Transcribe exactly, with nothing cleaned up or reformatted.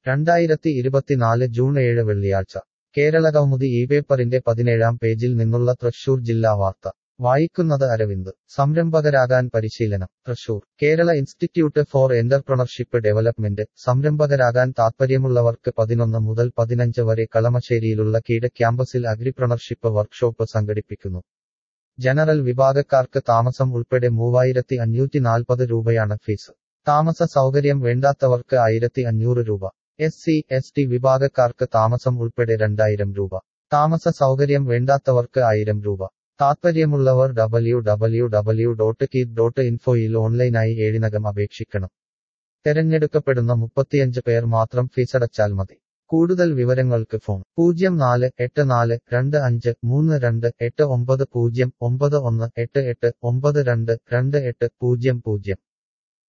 രണ്ടായിരത്തി ഇരുപത്തിനാല് ജൂൺ ഏഴ് വെള്ളിയാഴ്ച കേരളകൗമുദി ഈ പേപ്പറിന്റെ പതിനേഴാം പേജിൽ നിന്നുള്ള തൃശൂർ ജില്ലാ വാർത്ത വായിക്കുന്നത് അരവിന്ദ് സംരംഭകരാകാൻ പരിശീലനം Thrissur Kerala institute for entrepreneurship development സംരംഭകരാകാൻ താൽപ്പര്യമുള്ളവർക്ക് പതിനൊന്ന് മുതൽ പതിനഞ്ച് വരെ കളമശ്ശേരിയിലുള്ള കീഴ ക്യാമ്പസിൽ അഗ്രിപ്രണർഷിപ്പ് വർക്ക്ഷോപ്പ് സംഘടിപ്പിക്കുന്നു ജനറൽ വിഭാഗക്കാർക്ക് താമസം ഉൾപ്പെടെ മൂവായിരത്തി അഞ്ഞൂറ്റി നാൽപ്പത് രൂപയാണ് ഫീസ് താമസ സൗകര്യം വേണ്ടാത്തവർക്ക് ആയിരത്തി അഞ്ഞൂറ് രൂപ എസ് സി എസ് ടി വിഭാഗക്കാർക്ക് താമസം ഉൾപ്പെടെ രണ്ടായിരം രൂപ താമസ സൗകര്യം വേണ്ടാത്തവർക്ക് ആയിരം രൂപ താത്പര്യമുള്ളവർ W W W dot KIED dot ഇൻഫോയിൽ ഓൺലൈനായി ഏഴിനകം അപേക്ഷിക്കണം തെരഞ്ഞെടുക്കപ്പെടുന്ന മുപ്പത്തിയഞ്ച് പേർ മാത്രം ഫീസടച്ചാൽ മതി കൂടുതൽ വിവരങ്ങൾക്ക് ഫോൺ പൂജ്യം നാല് എട്ട് നാല് രണ്ട് അഞ്ച് മൂന്ന് രണ്ട് എട്ട് ഒമ്പത് പൂജ്യം ഒമ്പത് ഒന്ന് എട്ട് എട്ട് ഒമ്പത് രണ്ട് രണ്ട് എട്ട് പൂജ്യം പൂജ്യം